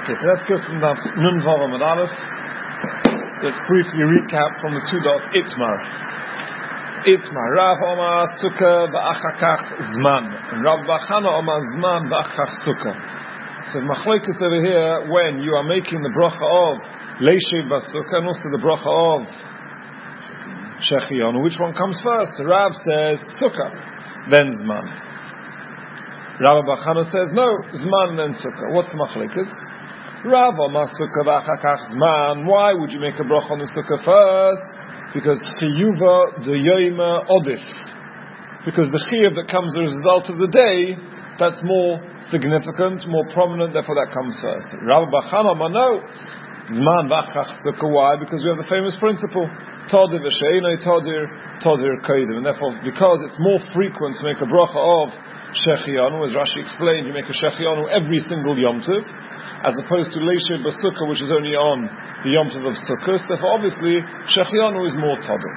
Okay, so let's go from the Nun Vav Amud Aleph. Let's briefly recap from the two dots. Itmar. Rav Omar Sukkah Ba'achakach Zman. And Rav Bachana Omar Zman Ba'achakach Sukkah. So Machlokes over here, when you are making the bracha of Leishev Basukkah and also the bracha of Shechionu, which one comes first? So Rav says Sukkah, then Zman. Rav Bachana says no, Zman then Sukkah. What's the Machlokes? Rav Omar Sukkah Ba'achakach Zman. Why would you make a bracha on the Sukkah first? Because Chiyuva de Yoima Odif. Because the Chiyuv that comes as a result of the day, that's more significant, more prominent, therefore that comes first. Rav Bachana Mano Zman Ba'achakach Sukkah. Why? Because we have the famous principle Todir v'she'enoi Todir Kodim. And therefore, because it's more frequent to make a bracha of Shechionu, as Rashi explained, you make a Shechionu every single Yom Tov, as opposed to Leishev Basukkah, which is only on the Yom Tov of Sukkot. Therefore, obviously, Shechionu is more Todir.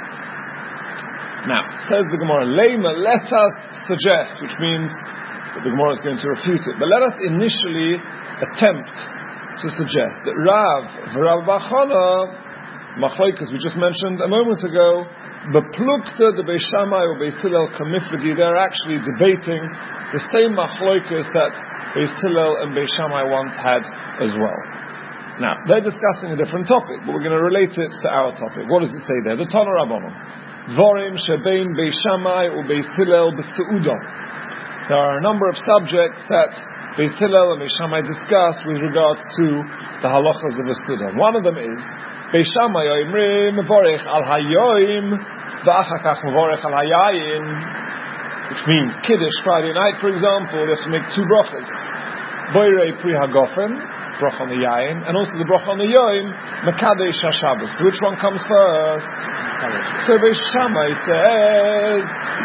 Now, says the Gemara, Leima, let us suggest, which means that the Gemara is going to refute it, but let us initially attempt to suggest that Rav Bachana Machlokes, we just mentioned a moment ago, the Plukta, the Beis Shammai or Beis Hillel Kamiflagi, they're actually debating the same Machlokes that Beis Hillel and Beis Shammai once had as well. Now, they're discussing a different topic, but we're going to relate it to our topic. What does it say there? The Tana Rabbanon. Dvorim shebein Beis Shammai or Beis Hillel b'Seuda. There are a number of subjects that Beis Hillel and Beis Shammai discuss with regards to the halachas of a Suda. One of them is Beis Shammai oimrim mevorech al hayoim v'achakach mevorech al hayayin, which means Kiddush Friday night, for example, they have to make two brachas. Boirei pri hagofen, bracha on the yayin, and also the bracha on the yoim, mekadesh hashabbos. Which one comes first? So Beis Shammai says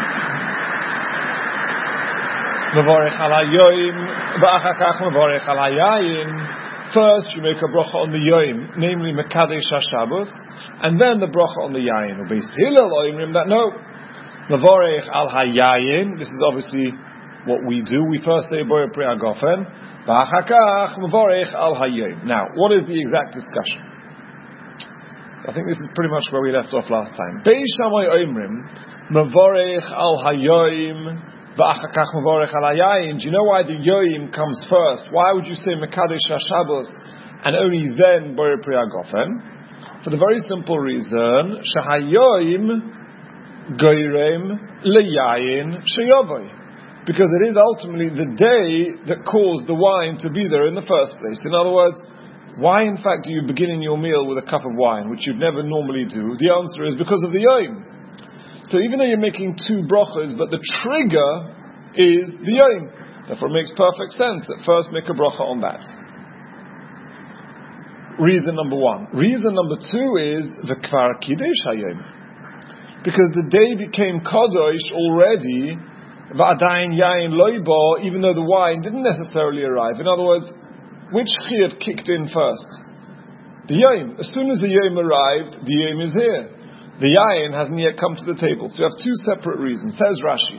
mevorech al hayoim v'achakach mevorech al hayayin. First, you make a bracha on the Yom, namely Mekadesh HaShabbos, and then the bracha on the Yayin. Or Beis Hillel oimrim that no, Mavorech al Hayayin. This is obviously what we do. We first say Boyer Pri Hagofen, V'achakach Mavorech al Hayom. Now, what is the exact discussion? I think this is pretty much where we left off last time. Beis Shammai oimrim Mavorech al Hayom. Do you know why the Yoim comes first? Why would you say Mekadesh HaShabbos and only then Boyer Pri Hagofen? For the very simple reason, Shahayoim Goyrem Leyayin Sheyovoi. Because it is ultimately the day that caused the wine to be there in the first place. In other words, why in fact do you begin your meal with a cup of wine, which you'd never normally do? The answer is because of the Yoim. So even though you're making two brachas, but the trigger is the Yom. Therefore it makes perfect sense that first make a bracha on that. Reason number one. Reason number two is the Kvar Kiddush Hayom. Because the day became Kadosh already, V'adayin Yayin Loiba, even though the wine didn't necessarily arrive. In other words, which Chiyuv kicked in first? The Yom. As soon as the Yom arrived, the Yom is here. The Yayin hasn't yet come to the table. So you have two separate reasons. Says Rashi.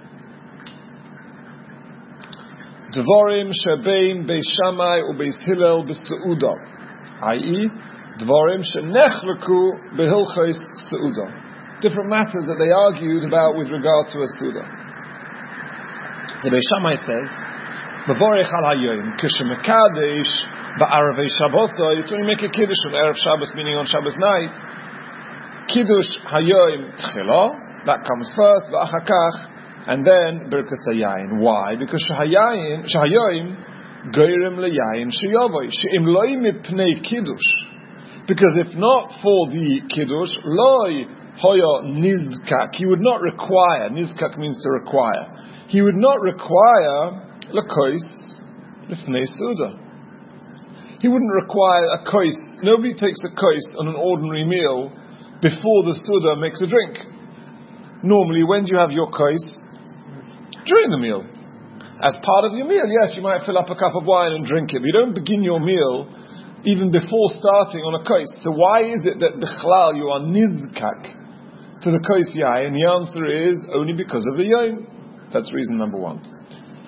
Dvorim shebein Beis Shammai u Beis Hillel b'Seuda. I.e., Dvorim shenechleku behilchos Seuda. Different matters that they argued about with regard to a Seuda. The Beis Shammai says, Mevorech al hayoim, k'shemekadesh ba'arvei Shabbos, when you make a Kiddush on Erev Shabbos, meaning on Shabbos night, Kiddush Hayoim Tchila, that comes first, V'achakach, and then Birkas HaYayin. Why? Because Shahayoim Goyrem LeYayin Sheyovoi She'im Loi Mipnei Kiddush. Because if not for the Kiddush, Loi Hoya Nizkak, he would not require, Nizkak means to require, he would not require L'kois L'fnei Suda. He wouldn't require a kois. Nobody takes a kois on an ordinary meal before the Suda makes a drink. Normally, when do you have your kois? During the meal. As part of your meal, yes, you might fill up a cup of wine and drink it, but you don't begin your meal even before starting on a kois. So why is it that bichlal you are nizkak to the kois yayin? And the answer is only because of the yayin. That's reason number one.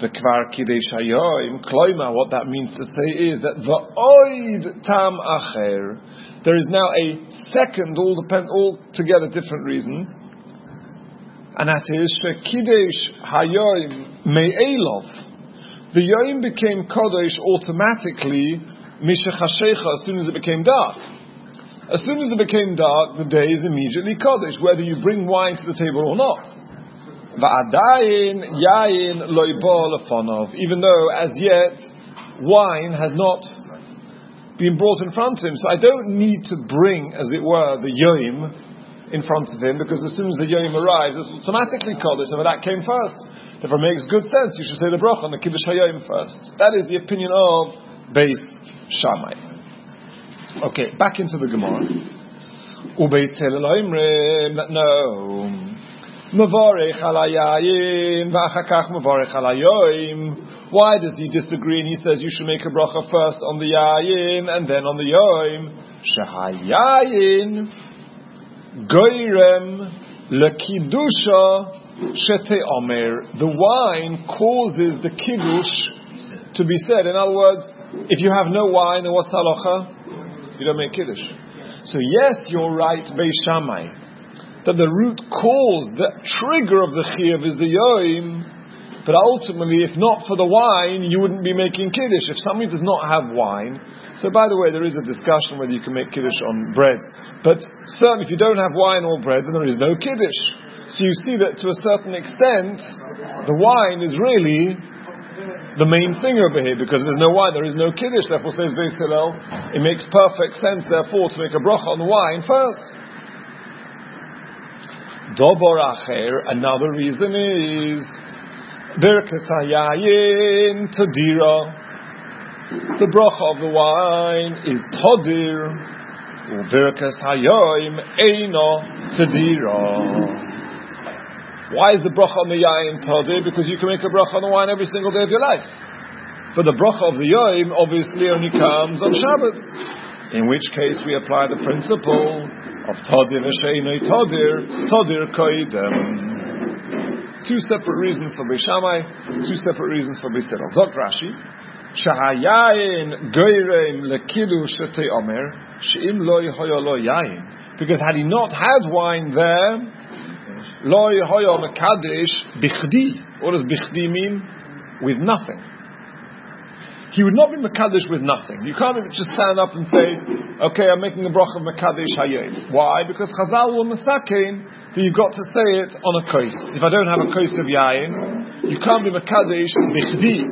V'kvar kidesh hayoim kloima. What that means to say is that v'oid tam acher. There is now a second, altogether different reason, and that is shekidesh hayoim me'elov. The yoim became kodesh automatically mishachashecha as soon as it became dark. As soon as it became dark, the day is immediately kodesh, whether you bring wine to the table or not. Va'adayin yayin lo ibo lefonov. Even though as yet wine has not been brought in front of him, so I don't need to bring, as it were, the yoim in front of him, because as soon as the yoim arrives, it's automatically kodesh. So that came first. Therefore, it makes good sense. You should say the bracha on the kiddush hayoim first. That is the opinion of Beis Shammai. Okay, back into the Gemara. Ubeis Hillel oimrim, no. Mavarech alayayin v'achakach mavarech alayoim. Why does he disagree? And he says you should make a bracha first on the yayin and then on the yoim. Shehayayin goyrem lekidusha shete omer. The wine causes the kiddush to be said. In other words, if you have no wine, then what's halacha? You don't make kiddush. So yes, you're right, Beis Shammai, that the root cause, the trigger of the chiyuv is the yoim, but ultimately, if not for the wine, you wouldn't be making kiddush. If somebody does not have wine, so by the way, there is a discussion whether you can make kiddush on bread, but certainly if you don't have wine or bread, then there is no kiddush. So you see that to a certain extent, the wine is really the main thing over here, because if there's no wine, there is no kiddush. Therefore, says Beis Hillel, it makes perfect sense, therefore, to make a bracha on the wine first. Dobor acher, another reason is birkas hayayin tadira. The bracha of the wine is tadir, birkas hayoim eino tadira. Why is the bracha on the yayin tadir? Because you can make a bracha on the wine every single day of your life. But the bracha of the yoim obviously only comes on Shabbos. In which case we apply the principle of tadir v'sheinoi tadir koidem. Two separate reasons for Beis Shammai, two separate reasons for Beis Hillel. Zok Rashi, shahayayin goyreim lekiddush shete omer she'im lo yehoyo lo yayin. Because had he not had wine there, lo yehoyo mekadesh bichdi. What does bichdi mean? With nothing. He would not be mekadesh with nothing. You can't just stand up and say, okay, I'm making a bracha of mekadesh hayom. Why? Because Chazal will mistaken that you've got to say it on a kos. If I don't have a kos of yayin, you can't be mekadesh bichdi.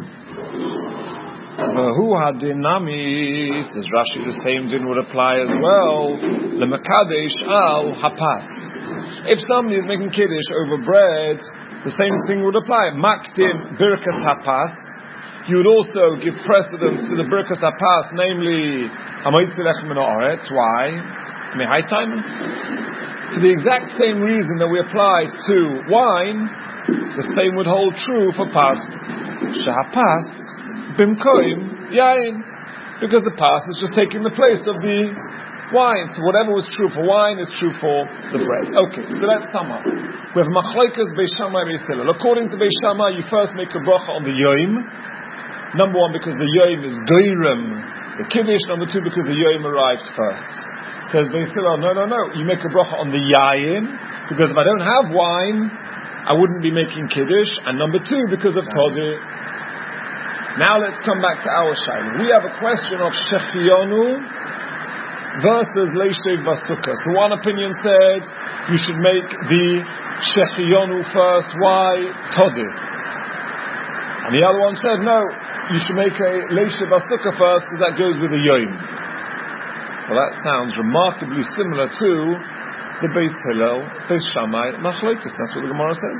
Who had dinami? Says Rashi, the same din would apply as well. The mekadesh al hapas. If somebody is making kiddush over bread, the same thing would apply. Makdim birkas hapas. You would also give precedence to the birkas hapas, namely hamoitzi lechem min haaretz. Why? Mehaitim. For the exact same reason that we apply to wine, the same would hold true for pas. Shahapas bimkoim yain, because the pas is just taking the place of the wine. So whatever was true for wine is true for the bread. Okay, so let's sum up. We have machlokes Beis Shammai and Beis Hillel. According to Beis Shammai, you first make a bracha on the yoim. Number one, because the yoim is goyrem, the kiddush. Number two, because the yoim arrives first. Says Beis Hillel, no. You make a bracha on the yayin, because if I don't have wine, I wouldn't be making kiddush. And number two, because of tadir. Now let's come back to our shaila. We have a question of shechiyonu versus leishev basukah. So one opinion said you should make the shechiyonu first. Why? Tadir. And the other one said, no, you should make a leishev basukah first, because that goes with the yoim. Well, that sounds remarkably similar to the Beis Hillel, Beis Shammai, machlokes. That's what the Gemara says.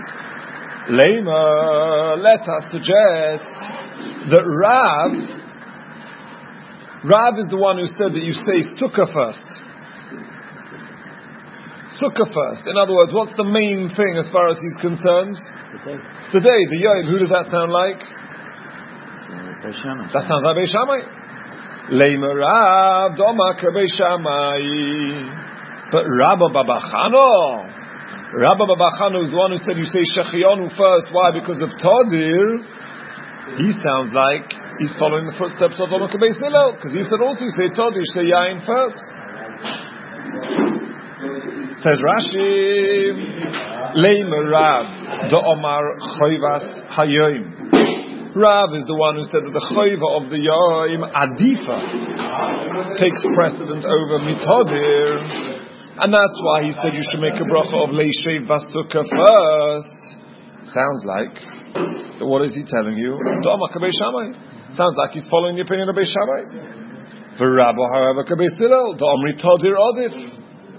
Lema, let us suggest that Rav is the one who said that you say sukkah first. Sukkah first. In other words, what's the main thing as far as he's concerned? The day, the yom. Who does that sound like? That sounds like Beis Shammai. Leima Rav, Doma Beis Shammai. But Rabba Baba Chano, Rabbi Babachanu is the one who said you say Shechionu first. Why? Because of Tadir. He sounds like he's following the footsteps of Omar Beis Hillel, because he said also you say Tadir, you say Yain first. Says Rashi, Leimer Rav, the Omar Choivas Hayoim. Rav is the one who said that the Choiva of the Yoim Adifa takes precedent over Mitadir, and that's why he said you should make a bracha of Leishev Basukah first. Sounds like, so what is he telling you? Da'amar Kabei Shammai. Sounds like he's following the opinion of Beis Shammai. For Rabbi, however, Kabei Hillel, Da'amri Tadir Adif.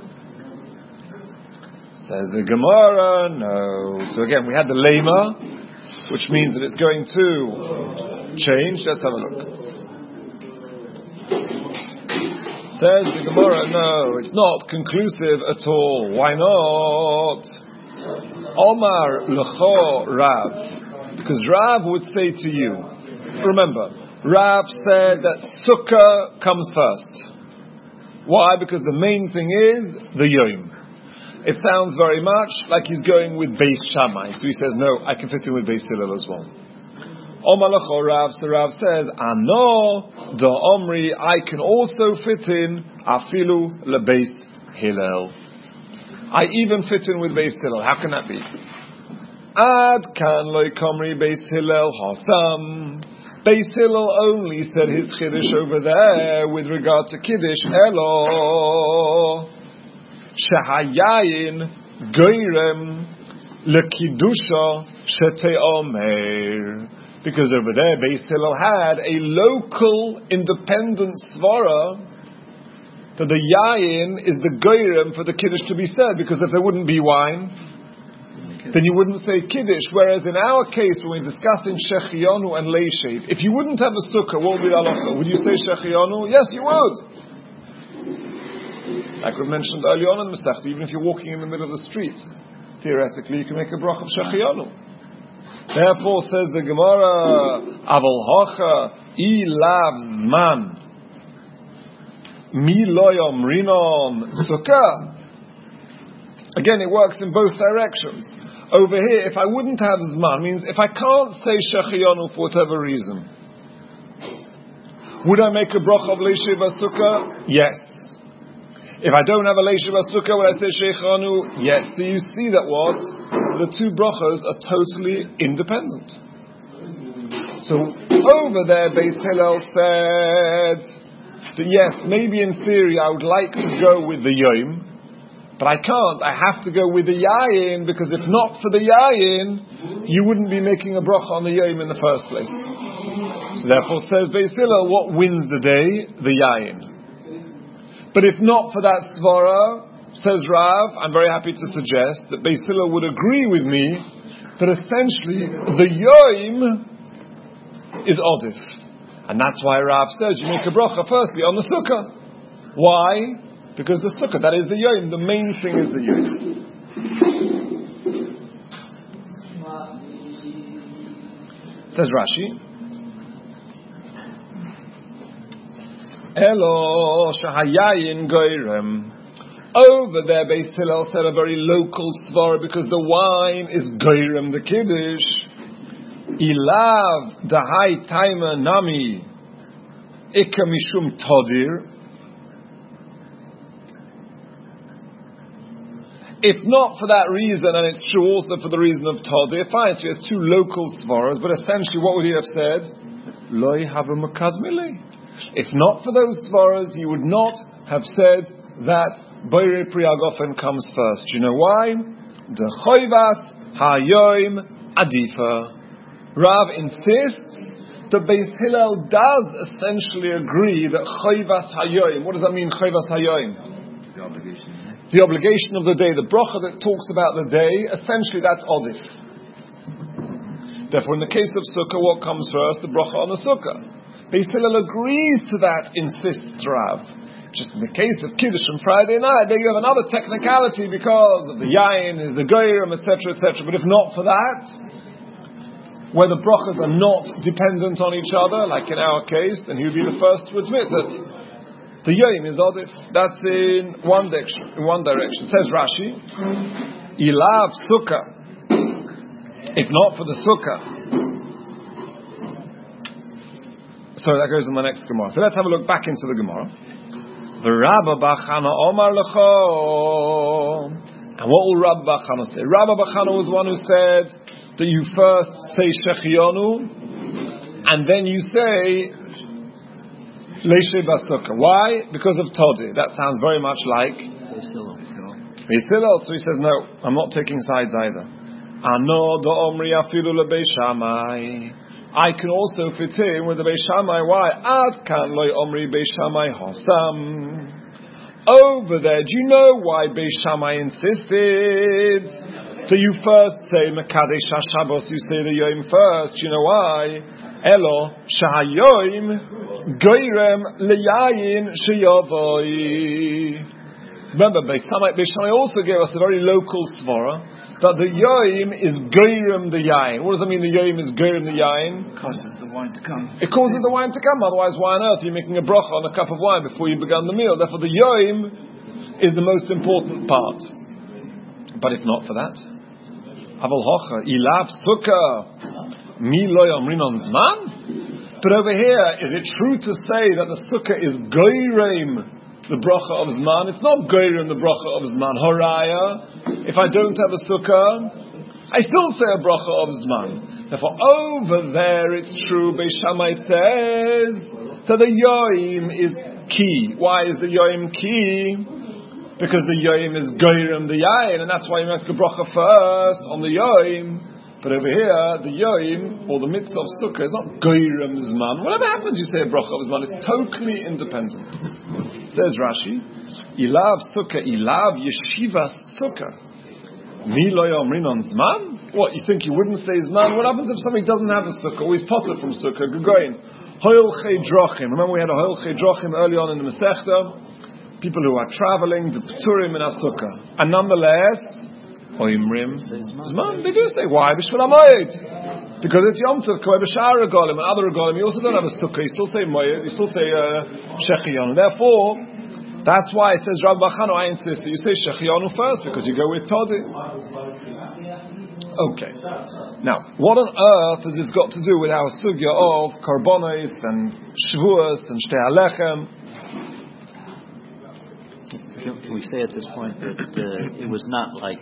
Says the Gemara, no. So again, we had the Lema, which means that it's going to change. Let's have a look. Says the Gemara, no, it's not conclusive at all. Why not? Omar L'cho Rav. Because Rav would say to you, remember, Rav said that Sukkah comes first. Why? Because the main thing is the Yom. It sounds very much like he's going with Beis Shammai. So he says, no, I can fit in with Beis Hillel as well. Omar L'cho Rav, so Rav says, Ano da Omri, I can also fit in Afilu LeBeis Hillel. I even fit in with Beis Hillel. How can that be? Ad kan loy komri Beis Hillel hasam. Beis Hillel only said his Kiddush over there with regard to Kiddush. Elo shahayayin goyrem lekidusha sheteomer. Because over there Beis Hillel had a local independent svara that the yayin is the goyrem for the Kiddush to be said, because if there wouldn't be wine, then you wouldn't say Kiddush. Whereas in our case, when we're discussing Shechionu and Leishev, if you wouldn't have a sukkah, what would be the halacha? Would you say Shechionu? Yes, you would. Like we mentioned earlier on in the Masechta, even if you're walking in the middle of the street, theoretically you can make a brach of Shechionu. Therefore, says the Gemara, Aval Hocha, I lav zman. Mi lo yomrinon sukkah. Again, it works in both directions. Over here, if I wouldn't have zman, means if I can't say Shechionu for whatever reason, would I make a bracha of Leishev Sukkah? Yes. If I don't have a Leishev Sukkah, would I say Shechionu? Yes. So you see that what? The two brachas are totally independent. So over there, Beis Hillel said that yes, maybe in theory I would like to go with the Yom, but I can't. I have to go with the Yayin, because if not for the Yayin, you wouldn't be making a bracha on the Yom in the first place. So therefore, says Beis Hillel, what wins the day? The Yayin. But if not for that svara, says Rav, I'm very happy to suggest that Beis Hillel would agree with me that essentially the Yom is Odif. And that's why Rav says you make a bracha firstly on the sukkah. Why? Because the sukkah, that is the yom. The main thing is the yom. Says Rashi, Elo shahayayin goyrem. Over there, Beis Hillel said a very local svara, because the wine is goyrem, the kiddush. Ilav dahai taima nami ika mishum tadir. If not for that reason, and it's true also for the reason of tadir, fine, so he has two local svaras, but essentially what would he have said? Loi hava makadmili. If not for those svaras, he would not have said that Boirei Priyagofen comes first. Do you know why? The choivas hayoim adifa. Rav insists that Beis Hillel does essentially agree that choivas hayoim. What does that mean, choivas hayoim? The obligation. The obligation of the day, the bracha that talks about the day, essentially that's odif. Therefore, in the case of sukkah, what comes first? The bracha on the sukkah. Beis Hillel agrees to that, insists Rav. Just in the case of Kiddush on Friday night, there you have another technicality because of the yayin, is the goyim, etc., etc. But if not for that, where the brachas are not dependent on each other, like in our case, then he would be the first to admit that the yom is odif. That's in one direction. Says Rashi, Ilav sukkah. If not for the sukkah. So that goes in the next Gemara. So let's have a look back into the Gemara. The Rabba Bachana Omar Lecho. And what will Rabba Bachana say? Rabba Bachana was one who said that you first say Shechionu and then you say Leishe Basukah. Why? Because of Todi. That sounds very much like Beisilo. So he says, no, I'm not taking sides either. Ano do Omri afilu leBei Shammai. I can also fit in with the Beis Shammai. Why? Ad kan loy Omri Beis Shammai Hosam. Over there, do you know why Beis Shammai insisted? So you first say Mekadesh HaShabbos, you say the Yom first. Do you know why? Elo Shahayoim Goyrem Leyayin Sheyavoi. Remember, Beis Shammai also gave us a very local svara that the Yoim is Goyrem the Yain. What does that mean? The Yoim is Goyrem the Yain? It causes the wine to come. It causes the wine to come. Otherwise, why on earth are you making a bracha on a cup of wine before you began the meal? Therefore, the Yoim is the most important part. But if not for that, Aval Hocha Ilav Sukkah Mi Lo Yomrin Zman. But over here, is it true to say that the Sukkah is Goyrem the bracha of Zman? It's not Goyrem the bracha of Zman. Horaya. If I don't have a sukkah, I still say a bracha of Zman. Therefore, over there it's true, Beis Shammai says, that the Yoim is key. Why is the Yoim key? Because the Yoim is Goyrem the Yain, and that's why you make a bracha first on the Yoim. But over here, the Yoim, or the mitzvah of sukkah, is not Goyrem Zman. Whatever happens, you say a bracha of Zman. It's totally independent. Says Rashi, Ilav sukkah, Ilav yeshiva sukkah. Mi lo yomrin on Zman? What, you think you wouldn't say Zman? What happens if somebody doesn't have a sukkah, or he's potter from sukkah? Gegoyin. Hoil chei drochim. Remember we had a hoil chei drochim early on in the Masechta? People who are traveling, the pturim in a sukkah. And nonetheless, Oimrim Zman. They do say, why? B'shvil HaMoed. Because it's Yom Tov, Koi B'shar Regalim, and other Regalim, you also don't have a sukkah, you still say Moed, you still say Shechionu. Therefore, that's why it says, Rabbi Bachano, I insist that you say Shechionu first, because you go with Todi. Okay. Now, what on earth has this got to do with our sugya of Karbonos and Shavuos and Shtei HaLechem? Can we say at this point that it was not like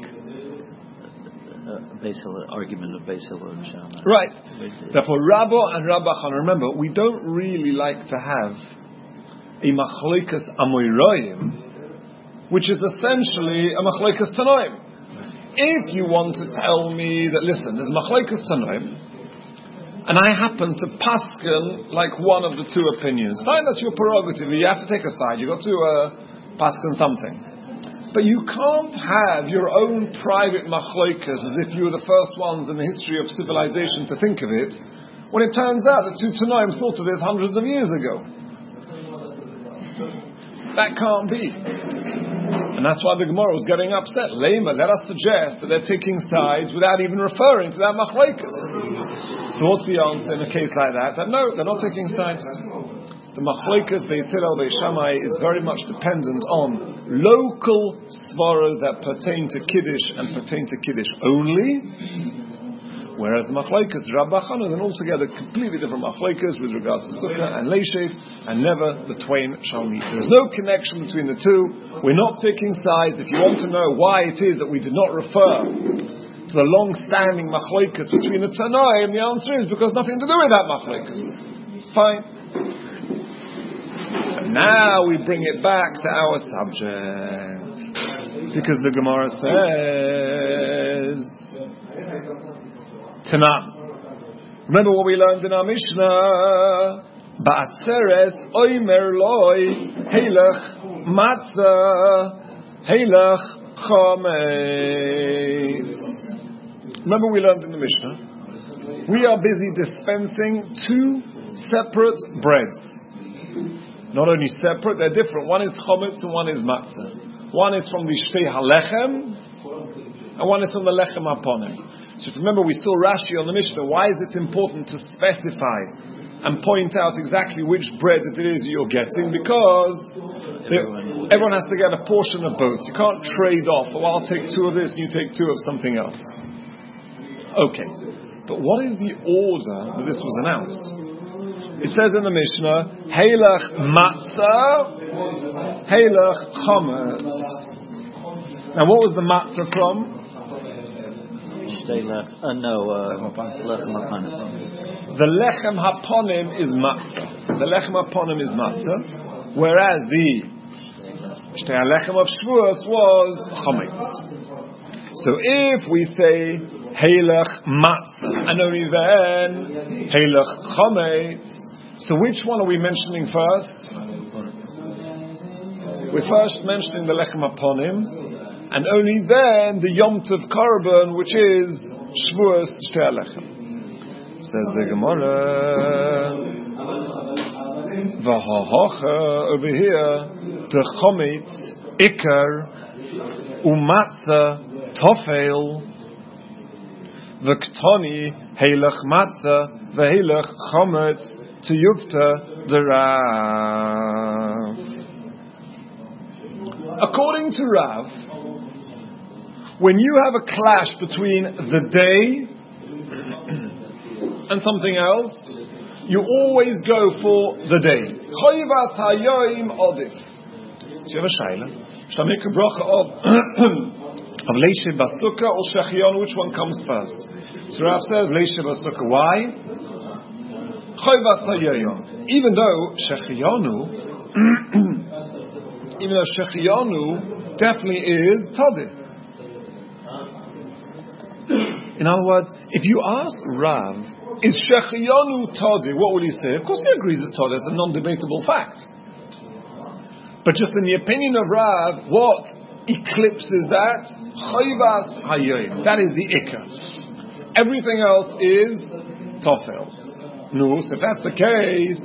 argument of Beis Hillel and Shammai? Right. Therefore, Rabbo and Rabbi Chana, remember, we don't really like to have a machlokas amoyroim, which is essentially a machlokas tanoim. If you want to tell me that, listen, there's machlokas tanoim, and I happen to paskin like one of the two opinions, fine, that's your prerogative. You have to take a side. You've got to paskin something. But you can't have your own private machlokas as if you were the first ones in the history of civilization to think of it, when it turns out that two Tanoim thought of this hundreds of years ago. That can't be. And that's why the Gemara was getting upset. Lema, let us suggest that they're taking sides without even referring to that machlokas. So what's the answer in a case like that? That no, they're not taking sides. The machlokas Beis Hillel Beis Shammai is very much dependent on local svaras that pertain to Kiddush and pertain to Kiddush only, whereas the machlokas Rabbi Chana is an altogether completely different machlokas with regards to sukkah and leishev, and never the twain shall meet. There is no connection between the two. We're not taking sides. If you want to know why it is that we did not refer to the long-standing machlokas between the Tanoim, the answer is because nothing to do with that machlokas. Fine. Now we bring it back to our subject, because the Gemara says, Tanan. Remember what we learned in our Mishnah? Ba'atzeres oimer loy heilach matzah heilach chometz. Remember we learned in the Mishnah? We are busy dispensing two separate breads. Not only separate, they're different. One is chometz and one is matzah. One is from the Shtei HaLechem and one is from the Lechem HaPonim. So if you remember, we saw Rashi on the Mishnah. Why is it important to specify and point out exactly which bread it is you're getting? Because everyone has to get a portion of both. You can't trade off. Well, I'll take 2 of this and you take 2 of something else. Okay. But what is the order that this was announced? It says in the Mishnah, Heilach matzah, Heilach chometz. Now what was the matzah from? Lechem haponim. The lechem haponim is matzah. The lechem haponim is matzah, whereas the shtei lechem of Shavuos was chometz. So if we say Heilach matzah and only then Heilach chometz, so which one are we mentioning first? We're first mentioning the lechem haponim, and only then the Yom Tov Korban, which is Shavuos Shtei Lechem. Says the Gemara, V'hahocha over here, the chometz ikar umatzah tofel v'ktoni heilach matzah v'heilach chometz tiyufta derav. According to Rav, when you have a clash between the day and something else, you always go for the day. Choyvas hayoim odif. Do you have a shayla? Should I make a bracha of leishe basukah or shechianu? Which one comes first? So Rav says leishe basukah. Why? Choyvas hayoim. Even though shechianu definitely is tadeh. In other words, if you ask Rav, is Shechianu Todeh, what will he say? Of course he agrees it's Todeh, it's a non-debatable fact. But just in the opinion of Rav, what eclipses that? Choyvas hayoim. That is the Ikar. Everything else is Tofel. No, so if that's the case,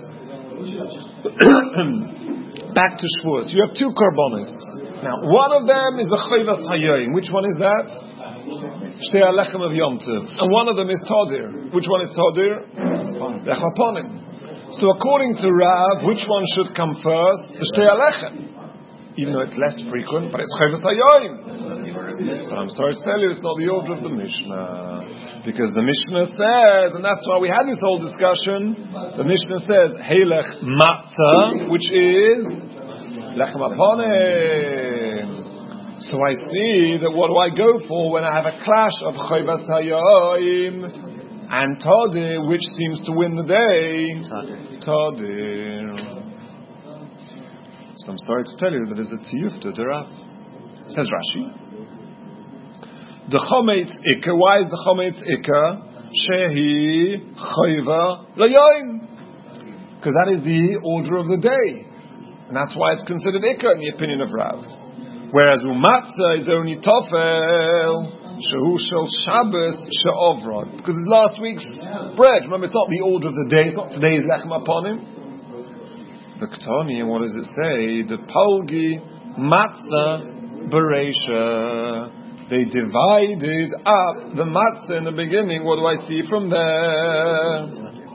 back to Shavuos. You have 2 korbanos. Now, one of them is a Choyvas hayoim. Which one is that? Shtei Lechem of Yom Tov. And one of them is Tadir. Which one is Tadir? Lechem haponim. So according to Rav, which one should come first? The Shtei Lechem. Even though it's less frequent, but it's Choyvas hayoim. But I'm sorry to tell you, it's not the order of the Mishnah. Because the Mishnah says, and that's why we had this whole discussion, the Mishnah says, Heilech matzah, which is Lechem haponim. So I see that what do I go for when I have a clash of Choyvas hayoim and Tadir, which seems to win the day? Tadir. So I'm sorry to tell you that there's a tiyufta derav. Says Rashi. The chometz ikar. Why is the chometz ikar? Shehi choyva layoim. Because that is the order of the day, and that's why it's considered ikar in the opinion of Rav. Whereas umatzah is only tofel, shehu shel Shabbos she'ovrod, because it's last week's bread. Remember, it's not the order of the day. It's not today's lechem haponim. The Ketani, and what does it say? The palgi matzah bereisha. They divided up the matzah in the beginning. What do I see from there?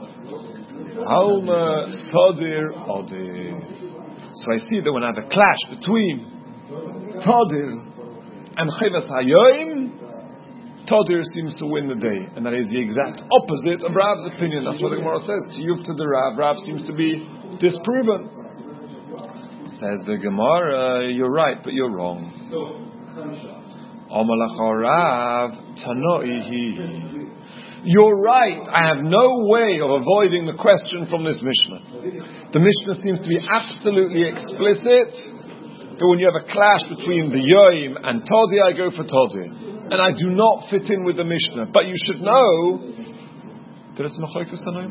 Alma tadir odir. So I see that when I have a clash between Tadir and Choyvas hayoim, Tadir seems to win the day, and that is the exact opposite of Rav's opinion. That's what the Gemara says. Tiyuf to the Rav. Rav seems to be disproven. Says the Gemara, you're right, but you're wrong. Amalacha Rav tanoihi. You're right. I have no way of avoiding the question from this Mishnah. The Mishnah seems to be absolutely explicit. But when you have a clash between the Yoim and Todi, I go for Todi. And I do not fit in with the Mishnah. But you should know that it's Machoikas Tanoim.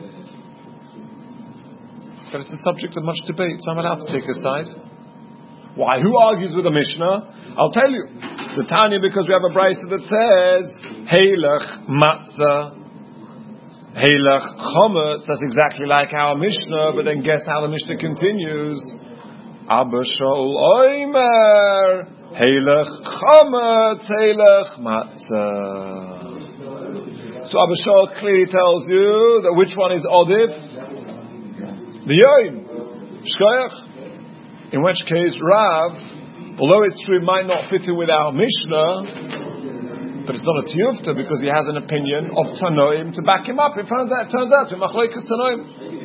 That it's a subject of much debate, so I'm allowed to take a side. Why? Who argues with the Mishnah? I'll tell you. The Tanya, because we have a brisa that says, Heilach matzah, Heilach chometz. That's exactly like our Mishnah, but then guess how the Mishnah continues? Abba Shaul Oimer, Heilach chometz, Heilach matzah. So Abba Shaul clearly tells you that which one is Odif? The Yoim. Shkoyach. In which case, Rav, although it's true it might not fit in with our Mishnah, but it's not a tiyufta because he has an opinion of Tanoim to back him up. It turns out to be Machlokes Tanoim.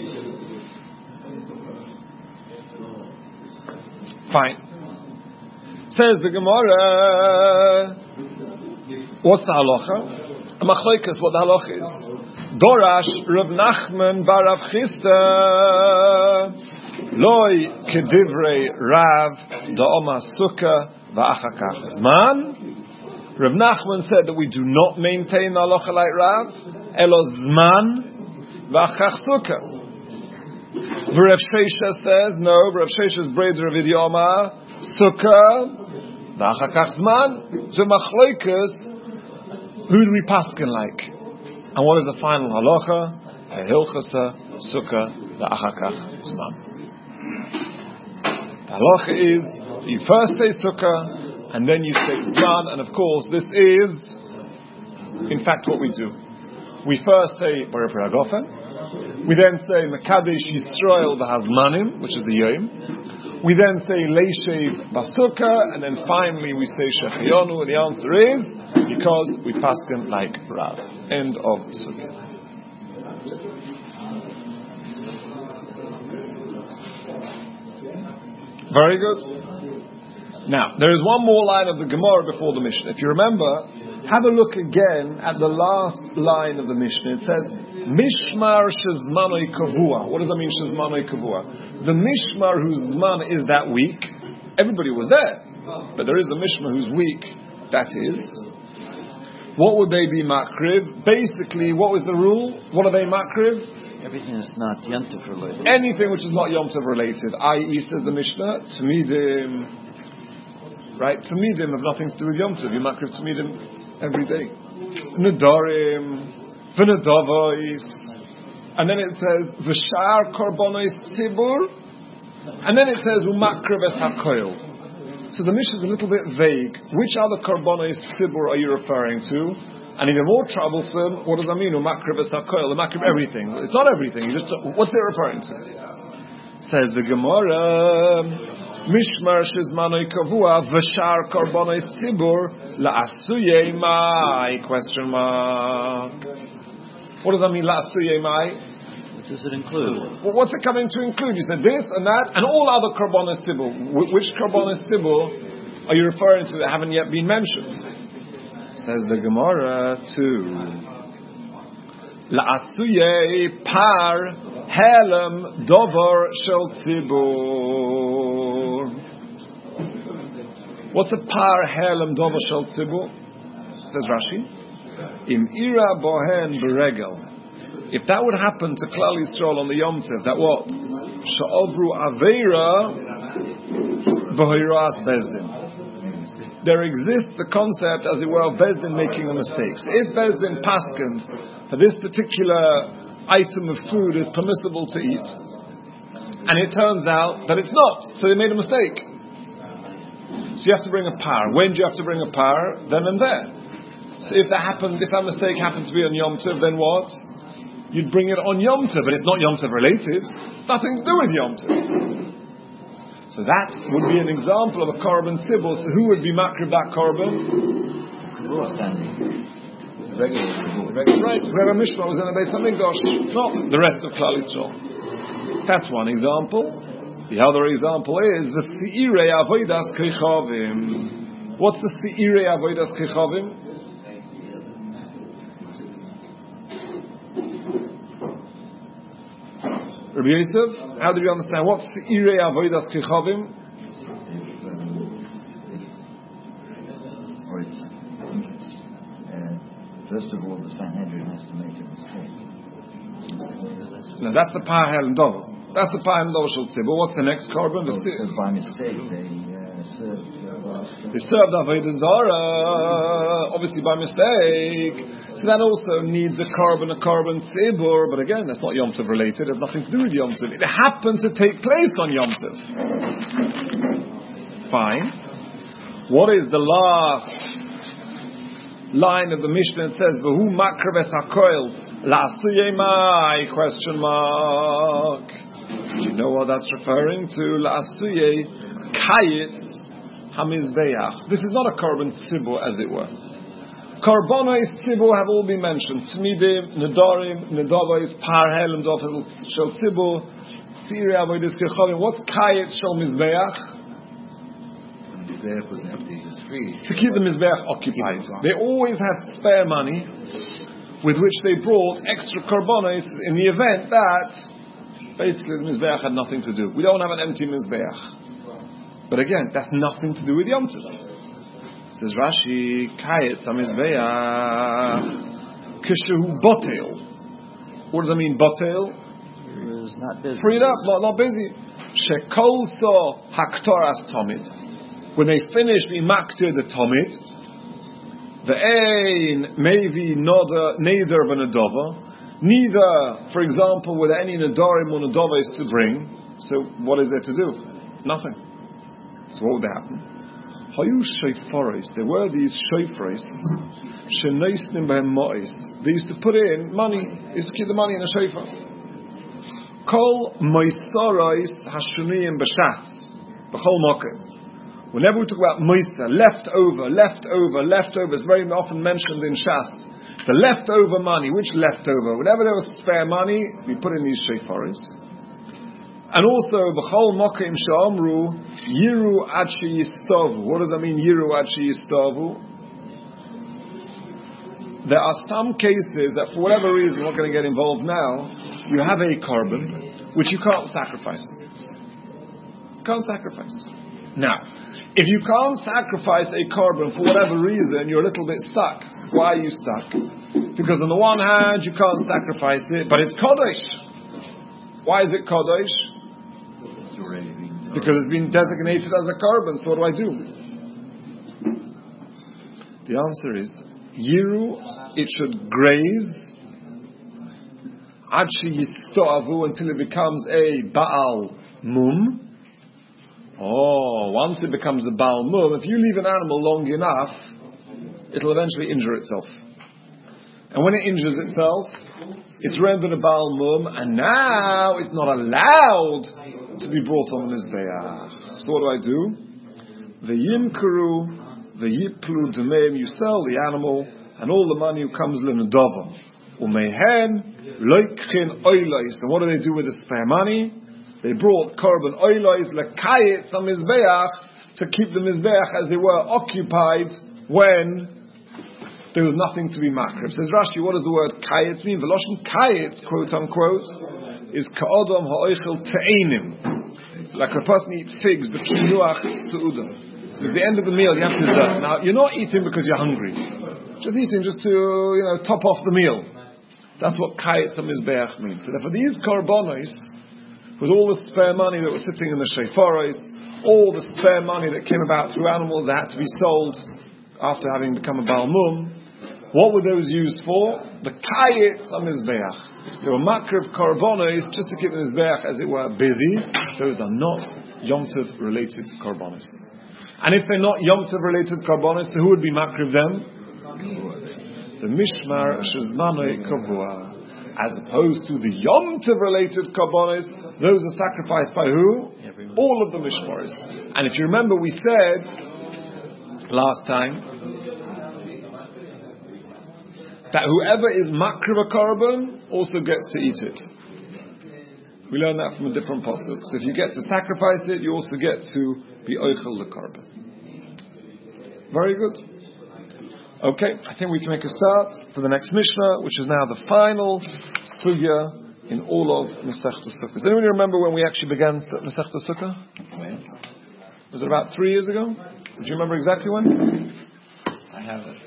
Fine. Says the Gemara, what's the halacha? A Machlokes, what the halacha is. Dorash Rav Nachman bar Rav Chisda Loi Kedivrei Rav Da'oma Sukkah Va'achakach Zman. Rav Nachman said that we do not maintain the halacha like Rav, Elo Zman V'achakach Sukkah. Rav Shesha says, no, Rav Shesha's braids Rav Yoma Sukkah V'achakach Zman. So Machlokes, who do we paskin like? And what is the final halacha? Hilchasa Sukkah V'achakach Zman. The halacha is you first say Sukkah and then you say Zman, and of course this is in fact what we do. We first say Baruch Haragofen, we then say Mekadesh Yisrael V'Hazmanim, which is the Yom. We then say Leishev Basukkah, and then finally we say Shechayonu, and the answer is because we paskin like Rav. End of Sukkah. Very good. Now, there is one more line of the Gemara before the Mishnah. If you remember, have a look again at the last line of the Mishnah. It says, Mishmar shezmanoi kavua. What does that mean, shezmanoi kavua? The Mishmar whose zman is that week, everybody was there. But there is a Mishmar whose week, that is. What would they be makriv? Basically, what was the rule? What are they makriv? Everything is not Yom Tov related. Anything which is not Yom Tov related, i.e., says the Mishnah, Tamidim, right? Tamidim have nothing to do with Yom Tov. You makriv Tamidim every day. Nedarim, v'nedavois, and then it says v'shar korbanos tzibur, and then it says umakriv es hakoil. So the Mishnah is a little bit vague. Which other korbanos tzibur are you referring to? And even more troublesome, what does that mean? Umakriv es hakoil, umakriv everything. It's not everything. You just what's it referring to? Says the Gemara, Mishmar shizmanoi kavua v'shar korbanos tzibur la'asuyei mai? Question mark. What does that mean? La'asuyei mai? What does it include? Well, what's it coming to include? You said this and that and all other korbanos tzibur. Which korbanos tzibur are you referring to that haven't yet been mentioned? Says the Gemara too. La'asuyei par helem dover shel tzibur. What's a par helem dover shel tzibur? Says Rashi. Im ira bohen beregel. If that would happen to Klal Yisrael on the Yom Tov, that what? Sha'ovru aveira v'hoiras bezdin. There exists the concept, as it were, of Bezdin making a mistake. So if Bezdin paskins for this particular item of food is permissible to eat, and it turns out that it's not, so they made a mistake. So you have to bring a par. When do you have to bring a par? Then and there. So if that mistake happened to be on Yom Tov, then what? You'd bring it on Yom Tov, but it's not Yom Tov related. Nothing to do with Yom Tov. So that would be an example of a korban tzibur. So who would be makrib that korban? Right, whoever Mishmar was in the Beis Hamikdash, not the rest of Klal Yisrael. That's one example. The other example is the Seirei Avodas Kechavim. What's the Seirei Avodas Kechavim? Rabbi Yosef, how do you understand? What's Seirei Avodas Kechavim? First of all, the Sanhedrin has to make a mistake. No, that's the Pahel and Dover. That's the Pahel and Dover Shel Tzibur. What's the next korban? By mistake, they served Avodah Zarah, obviously by mistake. So that also needs a korban tzibur. But again, that's not Yom Tov related. It has nothing to do with Yom Tov. It happened to take place on Yom Tov. Fine. What is the last line of the Mishnah? It says, "V'hu makriv es hakoil la'asuyei mai?" Question mark. You know what that's referring to? La'asuye kayitz hamizbeach. This is not a korban tzibur, as it were. Korbanos tzibur have all been mentioned. Tmidim, nedarim, nedavos, parhel, and dofel shel tzibur, tziri avodas kechavim. What's kayitz shel mizbeach? The mizbeach was empty. It was free. To keep the mizbeach occupied. They always had spare money with which they brought extra korbanos in the event that basically the mizbeach had nothing to do. We don't have an empty mizbeach. But again, that's nothing to do with Yom Tov. Says Rashi, Kayetz HaMizbeach Kishehu Botel. What does that mean, Botel? It was not busy. Freed up, not busy. Shekol so Haktoras Tomit. When they finish being maktir the Tomit, the Ein Mevi Neder V'Nedova. Neither, for example, were there any Nedarim or Nedovas to bring. So what is there to do? Nothing. So what would happen? Hayu shayfaris. There were these shayfaris. Shenaisnim behem mois. They used to put in money. They used to keep the money in a shayfar. Kol moisarais hashuniyim b'shas. B'chol mokem. Whenever we talk about moisa, leftover, it's very often mentioned in Shas. The leftover money. Which leftover? Whenever there was spare money, we put in these shayfaris. And also, b'chol mokim she'amru yiru ad sheyistavu. What does that mean, yiru ad sheyistavu? There are some cases that, for whatever reason, we're not going to get involved now. You have a korban which you can't sacrifice. Can't sacrifice. Now, if you can't sacrifice a korban for whatever reason, you're a little bit stuck. Why are you stuck? Because on the one hand, you can't sacrifice it, but it's kodesh. Why is it kodesh? Because it's been designated as a korban. So what do I do? The answer is yiru. It should graze ad sheyistavu until it becomes a baal mum. Once it becomes a baal mum, if you leave an animal long enough, it'll eventually injure itself. And when it injures itself, it's rendered a baal mum, and now it's not allowed to be brought on the mizbeach. So what do? The yimkuru, the yiplu d'meim, you sell the animal, and all the money comes l'nedava. Umehen loikchin oilois. And what do they do with the spare money? They brought korban oilois lekayetz hamizbeach to keep the mizbeach, as it were, occupied when there was nothing to be makrib. Says Rashi, what does the word kayetz mean? Veloshin kayetz, quote unquote, is ka'odom ha'oichel te'enim. Like a person eats figs, but kinuach su'udah. So at the end of the meal, you have to dessert. Now, you're not eating because you're hungry. Just eating just to, top off the meal. That's what kayetz hamizbeach means. So therefore, these korbanos, with all the spare money that was sitting in the shayfaros, all the spare money that came about through animals that had to be sold after having become a baal mum, what were those used for? The kayetz hamizbeach. They were makriv korbanos just to keep the mizbeach, as it were, busy. Those are not Yom Tov related korbanos. And if they're not Yom Tov related korbanos, so who would be makriv them? The mishmar shezmanoi kavua. As opposed to the Yom Tov related korbanos, those are sacrificed by who? Everyone. All of the mishmaris. And if you remember, we said last time that whoever is makriv a korban also gets to eat it. We learn that from a different pasuk. So if you get to sacrifice it, you also get to be oichel the korban. Very good. Okay, I think we can make a start to the next Mishnah, which is now the final sugya in all of Masechta Sukkah. Does anyone remember when we actually began Masechta Sukkah? When? Was it about 3 years ago? Do you remember exactly when? I have it.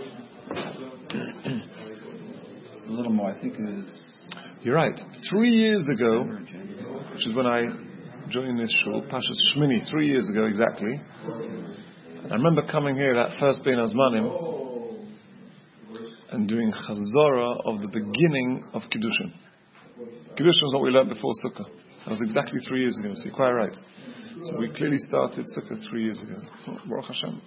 A little more. I think it was... You're right. 3 years ago, which is when I joined this shul, Pashas Shmini, 3 years ago exactly. I remember coming here that first Bein Hazmanim and doing Chazorah of the beginning of Kiddushin. Kiddushin was what we learned before Sukkah. That was exactly 3 years ago, so you're quite right. So we clearly started Sukkah 3 years ago. Baruch Hashem.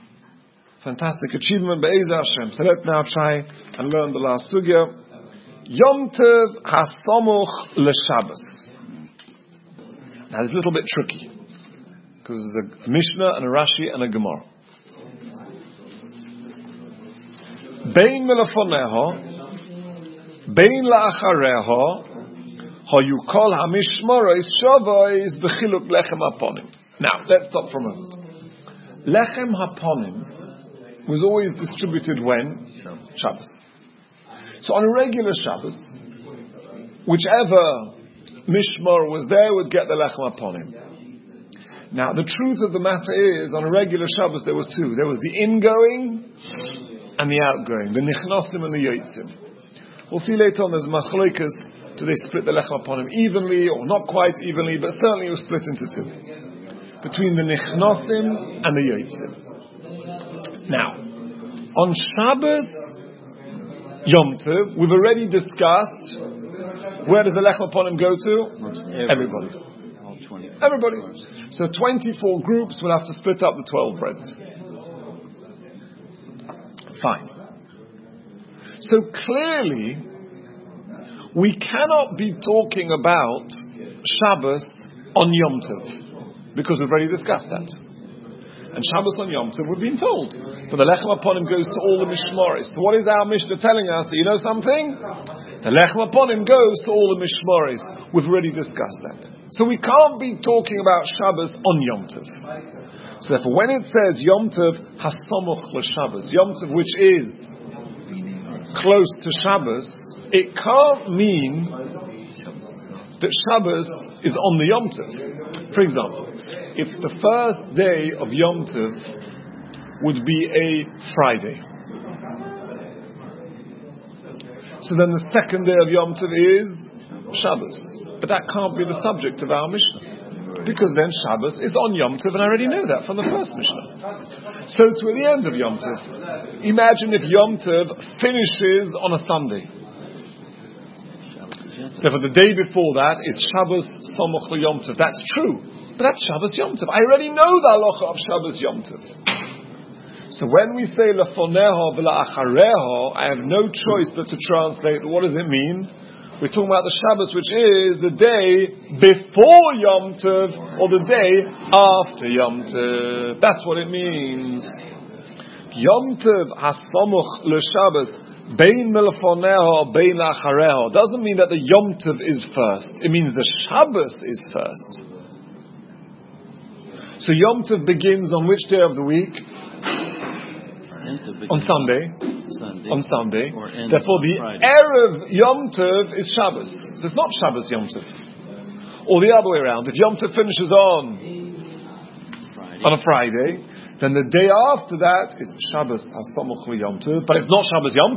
Fantastic achievement, Be'ezah Hashem. So let's now try and learn the last sugya. Yom Tov hasamuch l'Shabbos. Now, it's a little bit tricky because there's a Mishnah and a Rashi and a Gemara. Bein melafoneho, bein la'achareho, hayukol hamishmoros shavos b'chiluk lechem haponim. Now, let's stop for a moment. Lechem haponim was always distributed when? Shabbos. So on a regular Shabbos, whichever mishmor was there would get the lechem haponim. Now, the truth of the matter is, on a regular Shabbos there were two. There was the ingoing and the outgoing, the nichnosim and the yotzim. We'll see later on there's machlokas, do they split the lechem haponim evenly or not quite evenly, but certainly it was split into two. Between the nichnosim and the yotzim. Now, on Shabbos Yom Tov, we've already discussed, where does the lechem haponim go to? Everybody. All 20. Everybody. So 24 groups will have to split up the 12 breads. Fine. So clearly, we cannot be talking about Shabbos on Yom Tov, because we've already discussed that. And Shabbos on Yom Tov, we've been told. But the lechem haponim goes to all the mishmoris. So what is our Mishnah telling us? Do you know something? The lechem haponim goes to all the mishmoris. We've already discussed that. So we can't be talking about Shabbos on Yom Tov. So therefore, when it says Yom Tov hasamuch l'Shabbos, Yom Tov which is close to Shabbos, it can't mean that Shabbos is on the Yom Tov. For example, if the first day of Yom Tov would be a Friday, so then the second day of Yom Tov is Shabbos. But that can't be the subject of our Mishnah, because then Shabbos is on Yom Tov, and I already know that from the first Mishnah. So to the end of Yom Tov, imagine if Yom Tov finishes on a Sunday. So for the day before that, it's Shabbos Samuch Yom Tov. That's true, but that's Shabbos Yom Tov. I already know the halacha of Shabbos Yom Tov. So when we say lefoneho v'la'achareho, I have no choice but to translate. What does it mean? We're talking about the Shabbos, which is the day before Yom Tov or the day after Yom Tov. That's what it means. Yom Tov hasamuch l'Shabbos. Bein melafoneho, bein la'achareho doesn't mean that the Yom Tov is first. It means the Shabbos is first. So Yom Tov begins on which day of the week? On Sunday. On Sunday. Therefore, the Erev Yom Tov is Shabbos. So it's not Shabbos Yom Tov. Or the other way around. If Yom Tov finishes on a Friday, then the day after that is Shabbos hasamuch Yom Tov. But it's not Shabbos Yom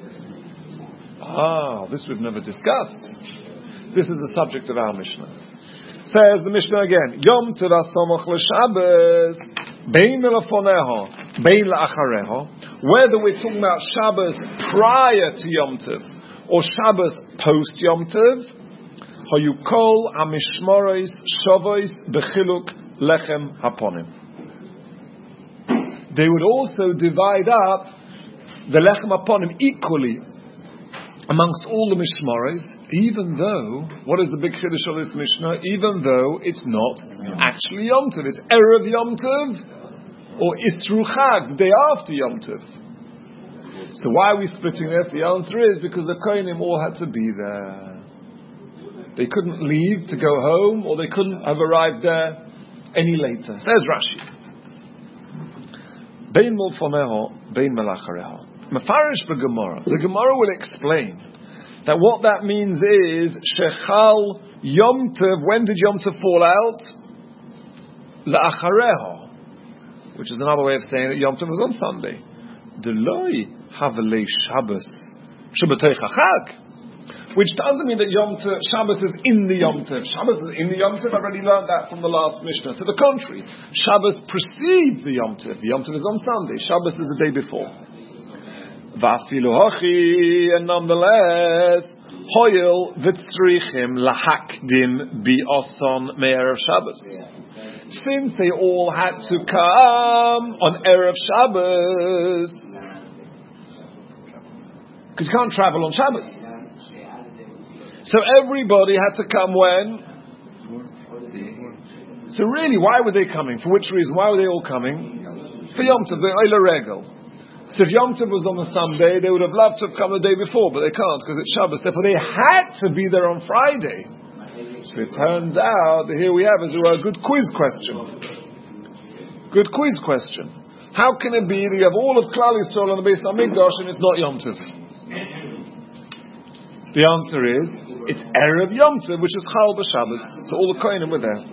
Tov. This we've never discussed. This is the subject of our Mishnah. Says the Mishnah again, Yom Tov hasamuch l'Shabbos, bein melafoneho, bein la'achareho. Whether we're talking about Shabbos prior to Yom Tov or Shabbos post Yom Tov, hayukol hamishmoros shavos b'chiluk lechem haponim. They would also divide up the lechem haponim equally amongst all the mishmaros, even though, what is the big chiddush of this Mishnah? Even though it's not actually Yom Tov, it's Erev Yom Tov or Isru Chag, the day after Yom Tov. So why are we splitting this? The answer is because the Kohanim all had to be there. They couldn't leave to go home, or they couldn't have arrived there any later. Says Rashi. Bein mulfoneho, bein melachareho. Mefarish b'Gemara. The Gemara will explain that what that means is shechal Yom Tov. When did Yom Tov fall out? La'achareho, which is another way of saying that Yom Tov was on Sunday. Deloi havelei Shabbos Shabbatei Chachag, which doesn't mean that Yom Tov, Shabbos is in the Yom Tov. Shabbos is in the Yom Tov. I've already learned that from the last Mishnah. To the contrary, Shabbos precedes the Yom Tov. The Yom Tov is on Sunday. Shabbos is the day before. Va'afilu hochi, and nonetheless, hoyel v'tzrichim lahakdim bi'oson me'erev Shabbos. Since they all had to come on Erev Shabbos, because you can't travel on Shabbos. So everybody had to come when? So really, why were they coming? For which reason? Why were they all coming? For Yom Tov, the Oila Regel. So if Yom Tov was on the Sunday, they would have loved to have come the day before, but they can't because it's Shabbos. Therefore, they had to be there on Friday. So it turns out that here we have, as it were, a good quiz question. Good quiz question. How can it be that you have all of Klal Yisrael on the Beis Hamikdash and it's not Yom Tov? The answer is, it's Erev Yom Tov, which is Chal b'Shabbos. So all the Kohanim were there.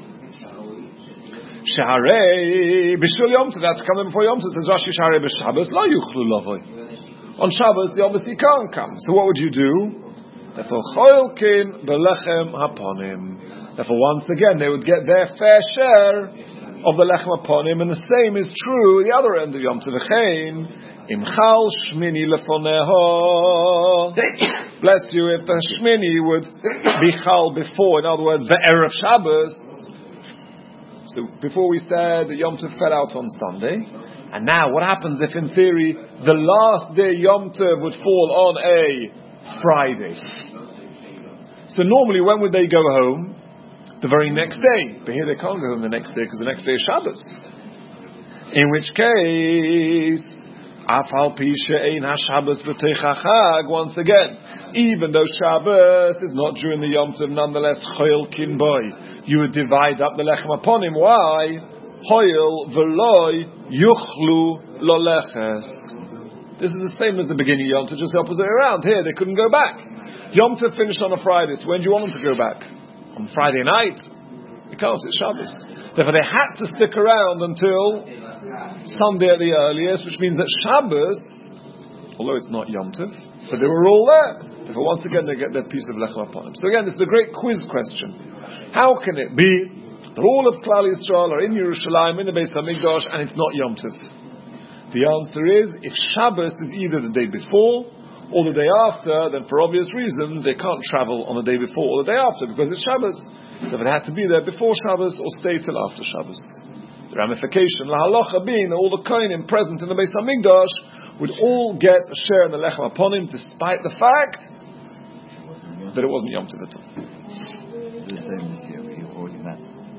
Shaharei b'Shul Yom Tov, that's coming before Yom Tov. Says Rashi, Shaharei b'Shabbos, la yuchlu lavoi. On Shabbos, they obviously can't come. So what would you do? Therefore, choilkin belechem haponim. Therefore, once again, they would get their fair share of the lechem haponim, and the same is true at the other end of Yom Tov. V'chein imchal shmini lefoneho. Bless you, if the shmini would be chal before, in other words, the erev Shabbos. So before we said that Yom Tov fell out on Sunday, and now what happens if, in theory, the last day Yom Tov would fall on a Friday? So normally, when would they go home? The very next day. But here they can't go home the next day because the next day is Shabbos. In which case, Afal Pisha Ein HaShabbos B'Teicha Chag, once again, even though Shabbos is not during the Yom Tov, nonetheless, Choil Kin Boy, you would divide up the Lechem upon him. Why? Choil V'loi Yuchlu Lo Leches. This is the same as the beginning of Yom Tov, just the opposite way around. Here, they couldn't go back. Yom Tov finished on a Friday, so when do you want them to go back? On Friday night? You can't, it's Shabbos. Therefore, they had to stick around until Sunday at the earliest, which means that Shabbos, although it's not Yom Tov, but they were all there. Therefore, once again, they get their piece of lechem upon them. So again, this is a great quiz question. How can it be that all of Klal Yisrael are in Yerushalayim, in the Beis Hamikdash, and it's not Yom Tov? The answer is, if Shabbos is either the day before or the day after, then for obvious reasons, they can't travel on the day before or the day after, because it's Shabbos. So if it had to be there before Shabbos or stay till after Shabbos. The ramification, la halacha being that all the kohanim present in the Beis Hamikdash would all get a share in the lechem upon him, despite the fact that it wasn't Yom Tov at all. The same this year, we already met.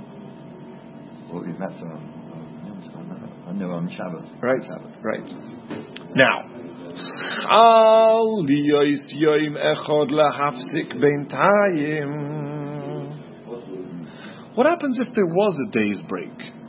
On Shabbos. Right, right. Now, Chal liyos yoim echad lahafsik beintayim. What happens if there was a day's break?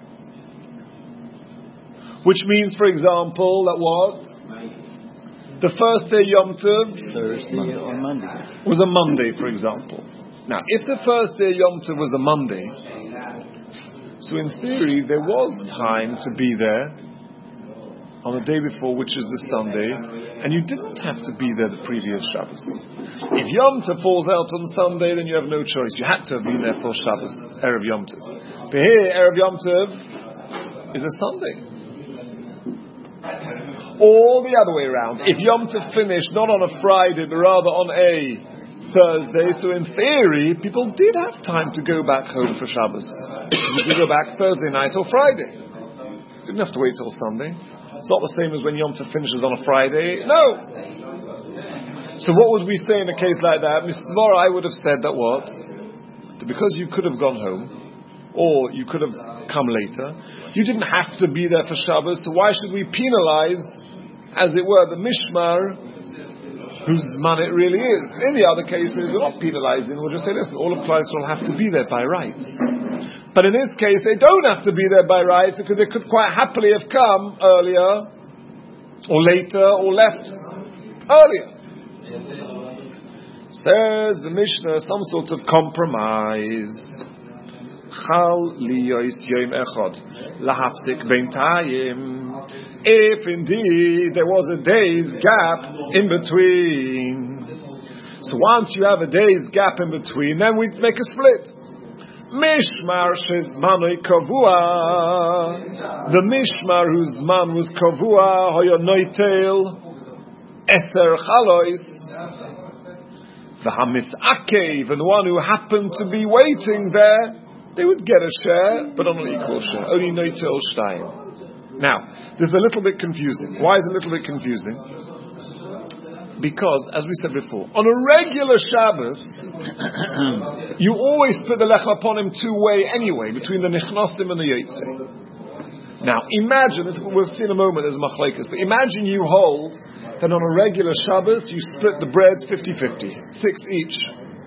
Which means, for example, that what? The first day Yom Tov Thursday or Monday was a Monday, for example. Now, if the first day Yom Tov was a Monday, so in theory there was time to be there on the day before, which is the Sunday, and you didn't have to be there the previous Shabbos. If Yom Tov falls out on Sunday, then you have no choice. You had to have been there for Shabbos, Erev Yom Tov. But here, Erev Yom Tov is a Sunday. Or the other way around. If Yom Tov finished not on a Friday, but rather on a Thursday, so in theory, people did have time to go back home for Shabbos. You could go back Thursday night or Friday. Didn't have to wait till Sunday. It's not the same as when Yom Tov finishes on a Friday. No. So what would we say in a case like that? Mr. Svara, I would have said that what? That because you could have gone home, or you could have come later, you didn't have to be there for Shabbos, so why should we penalize, as it were, the Mishmar, whose man it really is? In the other cases, we're not penalizing, we'll just say, listen, all of Klal Yisrael have to be there by rights. But in this case, they don't have to be there by rights, because they could quite happily have come earlier, or later, or left earlier. Says the Mishnah, some sort of compromise. Chal liyos yom echad lahafsik beintayim. If indeed there was a day's gap in between, so once you have a day's gap in between, then we make a split. Mishmar shezmanoi kavua, the mishmar whose man was kavua hoyo noitel eser chalois. The hamisakev, and the one who happened to be waiting there, they would get a share, but on an equal share. Only noitel shtayim. Now, this is a little bit confusing. Why is it a little bit confusing? Because, as we said before, on a regular Shabbos, you always split the lechem upon him two-way anyway, between the nichnasim and the yotzei. Now, imagine, we'll see in a moment as machlekes, but imagine you hold that on a regular Shabbos, you split the breads 50-50, 6 each.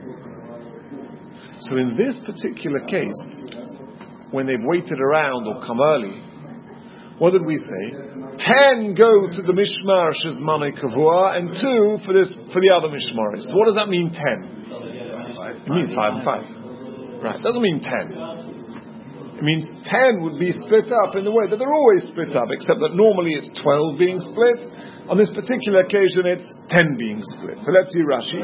So in this particular case, when they've waited around or come early, what did we say? 10 go to the mishmar shezmanei kavua, and 2 for the other mishmaris. So what does that mean? 10. It means 5 and 5. Right? It doesn't mean 10. It means 10 would be split up in the way that they're always split up, except that normally it's 12 being split. On this particular occasion, it's 10 being split. So let's see Rashi.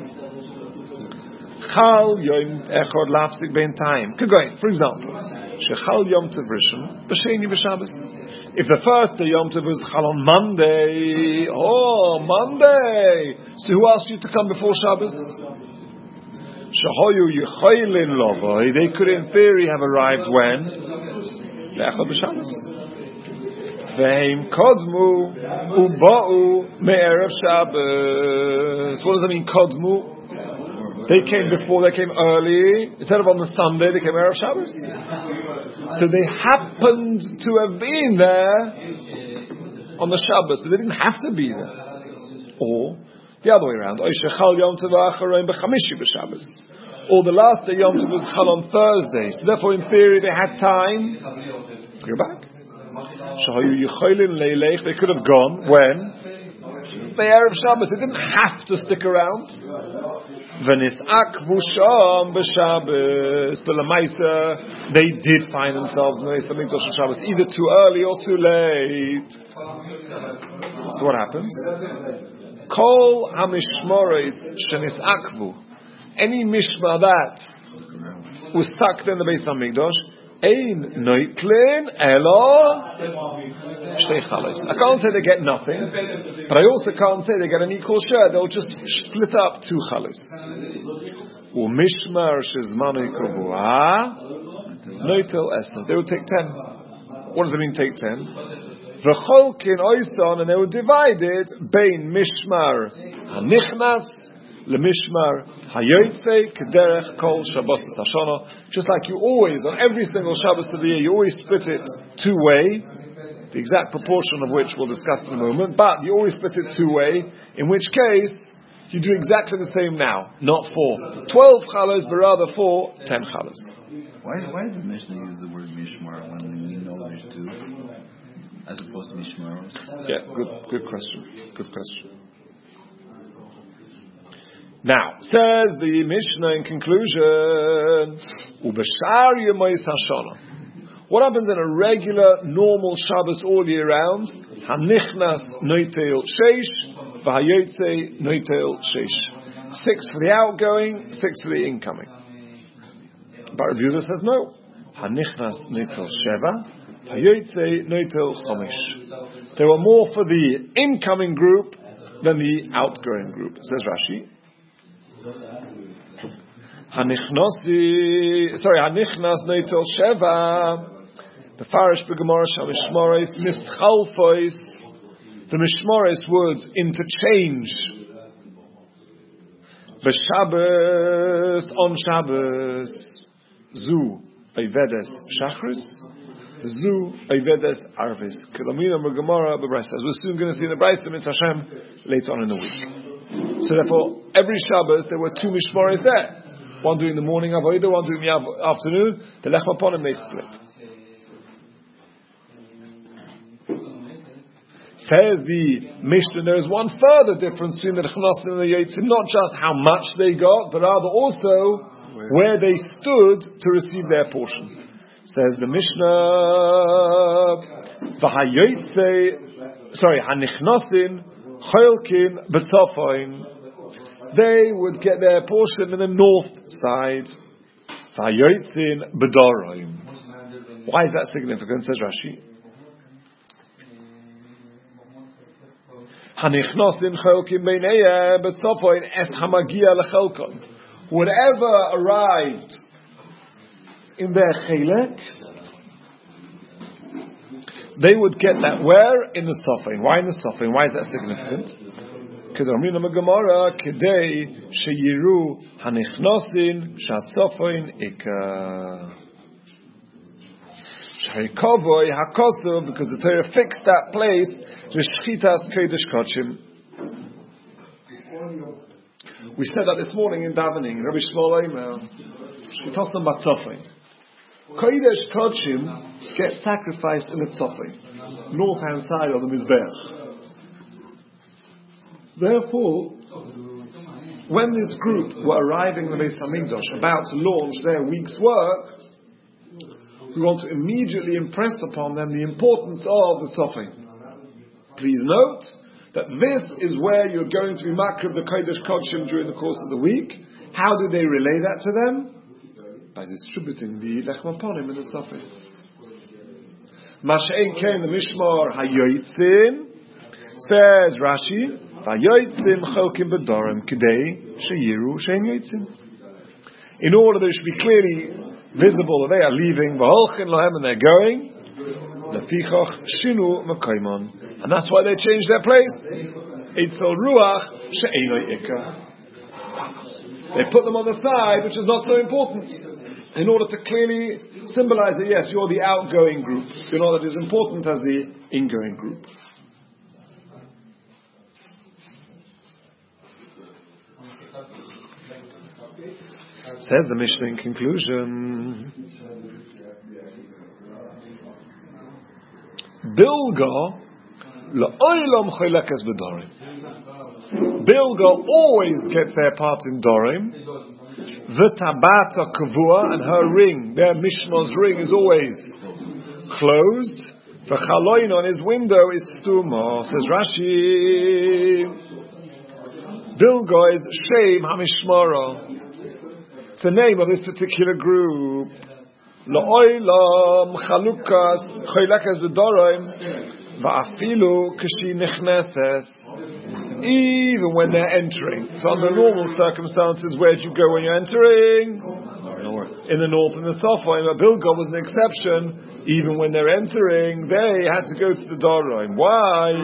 Chal yom echad lafzik ben time. For example, shechal yom tov rishon b'sheni b'Shabbos. If the first day Yom Tov was Chal on Monday, Monday. So who asked you to come before Shabbos? Shahoyu Yechoilin Lovoi. They could, in theory, have arrived when? Le'echad b'Shabbos. Ve'im Kodmu Uba'u Me'erev Shabbos. What does that mean, Kodmu? They came early. Instead of on the Sunday, they came Erev Shabbos. So they happened to have been there on the Shabbos, but they didn't have to be there. Or the other way around. Or the last day Yom Tov was Chal on Thursday. So therefore, in theory, they had time to go back. They could have gone when? The Erev Shabbos. They didn't have to stick around. V'nis'akvu sham b'Shabbos. But l'maisa, they did find themselves in the Beis Hamikdash on Shabbos, either too early or too late. So what happens? Kol hamishmoros shenis'akvu. Any mishmar that was stuck in the Beis Hamikdash, ein noitlin elo shtei chalos. I can't say they get nothing, but I also can't say they get an equal share. They'll just split up 2 chalos. Umishmar shezmanei kavua noitel esa. They would take 10. What does it mean, take 10? V'cholkin oisan, and they would divide it bein mishmar hanichnas lemishmar hayotzei kederech kol Shabbos hashana. Just like you always, on every single Shabbos of the year, you always split it 2-way. The exact proportion of which we'll discuss in a moment, but you always split it 2-way, in which case you do exactly the same now, not for 12 chalos, but rather for 10 chalos. Why does the Mishnah use the word mishmar when we know there's 2, as opposed to mishmaros? Yeah, good question. Now, says the Mishnah in conclusion, Ubeshar Yemais Hashana. What happens in a regular, normal Shabbos all year round? Hanichnas noitel sheish, v'hayotzei noitel sheish. 6 for the outgoing, 6 for the incoming. But Rabbi Yehuda says no. Hanichnas noitel sheva, v'hayotzei noitel chomish. There were more for the incoming group than the outgoing group. Says Rashi. Hanichnas noitel sheva. The Farish B'Gemara Shamishmoris Mischalfois. The Mishmoris would interchange. B'Shabbos on Shabbos. Zu Ayvedes Shachris. Zu Ayvedes Arvis. Kilamina B'Gemara B'Brisa. As we're soon going to see in the Brisa Mitzvah Hashem later on in the week. So therefore, every Shabbos there were 2 Mishmoris there. One doing the morning Avodah, one doing the afternoon. The Lechem upon him they split. Says the Mishnah, there is one further difference between the Nechnasim and the Yotzim, not just how much they got, but rather also where they stood to receive their portion. Says the Mishnah, Hanichnasim Cholkin B'Tzofoin. They would get their portion in the north side. V'hayotzin B'Doraim. Why is that significant? Says Rashi. Hanichnosin cholkim beinei b'tzofoin es hamagia lechelkon. Whatever arrived in their chelek, they would get that. Where? In the tzofein. Why in the tzofein? Why is that significant? Kedarmina Gemara Kedei Sheyiru Hanichnosin Shatzofoin Ika. Shharikovoy Hakosu, because the Torah fixed that place Rishchitas Kodesh Kochim. We said that this morning in davening. Rabbi Shmuel Omer Shchitasam Batzofin. Kodesh Kochim get sacrificed in the Tzofin, north hand side of the Mizbeach. Therefore, when this group were arriving in the Beis Hamikdash, about to launch their week's work, we want to immediately impress upon them the importance of the Tzofin. Please note that this is where you're going to be makrib the Kodesh Kodshim during the course of the week. How do they relay that to them? By distributing the Lechem Aponim in the Tzofin. Mash'en Ken the Mishmar Hayoitzin, says Rashi, Vayoitzim Chokim B'Dorim Kidei Sheyiru Shein Yoitzim. In order that it should be clearly visible that they are leaving, V'holchin Lohem, and they're going, Lefichach Shinu Mekoimon, and that's why they changed their place. Eitzel Ruach She'enoi Ika. They put them on the side, which is not so important, in order to clearly symbolize that yes, you're the outgoing group. You're not as important as the ingoing group. Says the Mishnah in conclusion, Bilga la'olam choylekes b'dorim. Bilga always gets their part in Dorim. V'tabata kavua, and her ring, their Mishnah's ring, is always closed. V'chaloin, on his window, is stuma. Says Rashi, Bilga is Shem HaMishmara. It's the name of this particular group. La'olam chalukas choylekes b'dorim va'afilu k'shi nichneses. Even when they're entering. So under normal circumstances, where do you go when you're entering? North. In the north and the south. But Bilga was an exception. Even when they're entering, they had to go to the Dorim. Why?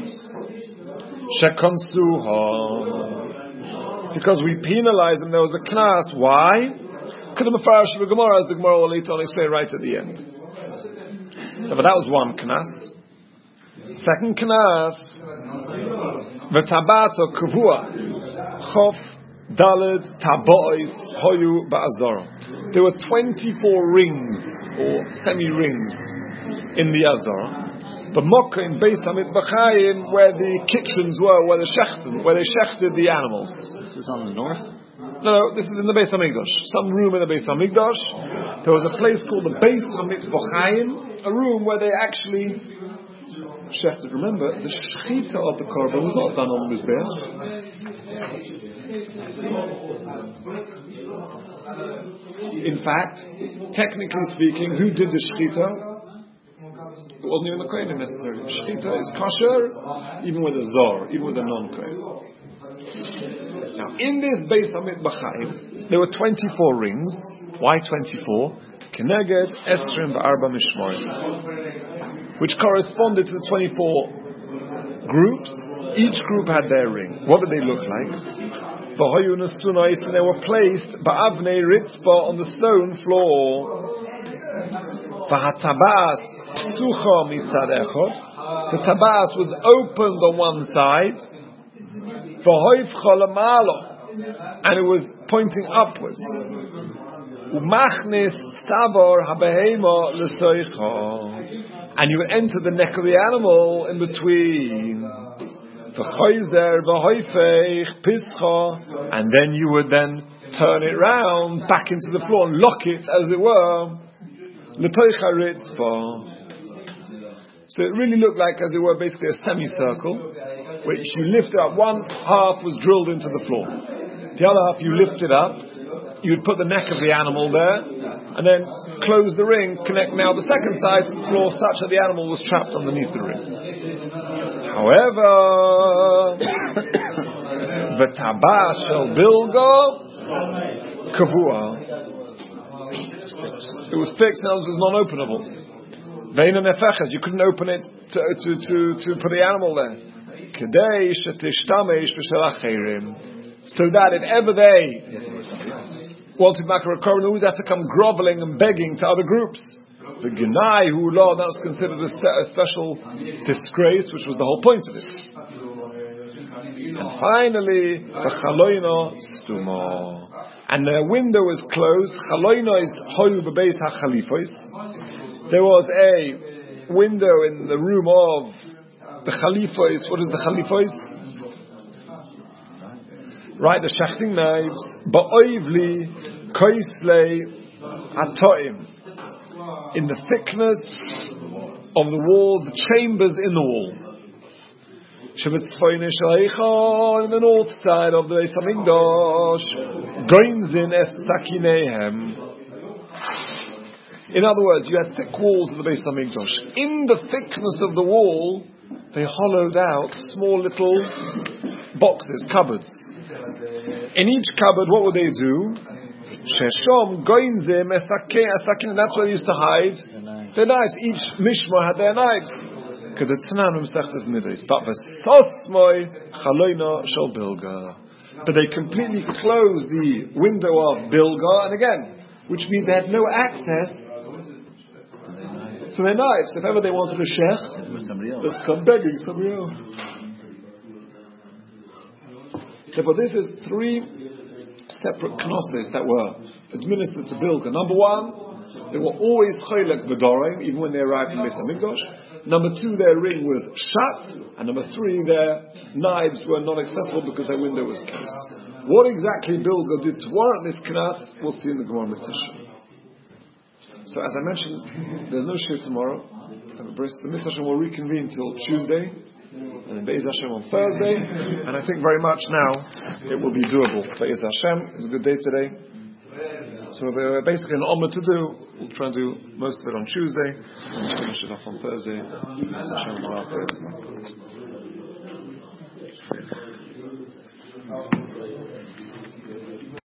Shekonsuha. Because we penalized them, there was a knas. Why? Because the Mefarash of the Gemara, as the Gemara will later on explain right at the end. So, but that was one knas. Second knas, v'tabato kavua, chof, daled, tabois, hoyu, ba'azara. There were 24 rings, or semi-rings, in the Azara. The Mokkah in Beis HaMitbachayim, where the kitchens were, where they shechted the animals. This is on the north? No, this is in the Beis HaMikdash. Some room in the Beis HaMikdash. There was a place called the Beis HaMitbachayim, a room where they actually shechted. Remember, the shechita of the korban was not done on the Mizbeach. In fact, technically speaking, who did the shechita? It wasn't even the kohen necessarily. Shechita is kosher, even with a zor, even with a non-kohen. Now, in this Beis HaMitbachayim, there were 24 rings. Why 24? Keneged Esrim V'Arba Mishmores, which corresponded to the 24 groups. Each group had their ring. What did they look like? V'hoyu nesunais, and they were placed ba'avnei ritzpa, on the stone floor. V'hatabas psucha mitzad echot, the tabas was opened on one side, v'hoifcha lamalo, and it was pointing upwards. Umachnis tabor habehema l'soicha, and you would enter the neck of the animal in between. V'choizer v'hoifech pischa, and then you would then turn it round back into the floor and lock it, as it were. L'poicha ritzpa. So it really looked like, as it were, basically a semicircle, which you lift up. One half was drilled into the floor. The other half you lifted up. You would put the neck of the animal there, and then close the ring, connect now the second side to the floor, such that the animal was trapped underneath the ring. However, the tabah shel bilga kavua. It was fixed, now it was non-openable. You couldn't open it to put the animal there. kedei shetishtamesh b'shel acherim, so that if ever they wanted to make a korban, they always had to come groveling and begging to other groups. The Genai who law, that's considered a special disgrace, which was the whole point of it. And finally, the Chaloino Stumo. And the window was closed. Chaloino is Hoyu Bebeis HaChalifos. There was a window in the room of the Chalifos. What is the Chalifos? Right, the shachting knives. Ba'oivli Koislei Atoim. In the thickness of the walls, the chambers in the wall. In the north side of the Beis Hamikdash, Goinzin es Sakinehem. In other words, you had thick walls of the Beis Hamikdash. In the thickness of the wall, they hollowed out small little boxes, cupboards. In each cupboard, what would they do? Sheshom goinzim esakin. That's where they used to hide their knives. Each mishmar had their knives. Because it's Tananum Sechtes Midas. But v'sosmoi chaloina shel bilga. But they completely closed the window of bilga, and again, which means they had no access to their knives. If ever they wanted a shech, let's come begging somebody else. But this is 3 separate knosses that were administered to Bilga. Number 1, they were always choylek b'dorim, even when they arrived in Beis Hamikdash. Number 2, their ring was shut, and number 3, their knives were not accessible because their window was closed. What exactly Bilga did to warrant this knas, we'll see in the Gemara Mitzvah. So, as I mentioned, there's no shir tomorrow. The Mitzvah will reconvene till Tuesday, and then Be'ez Hashem on Thursday, and I think very much now it will be doable. Be'ez Hashem, it was a good day today. So we're basically an omer to do. We'll try and do most of it on Tuesday, and we'll finish it off on Thursday. Be'ez Hashem,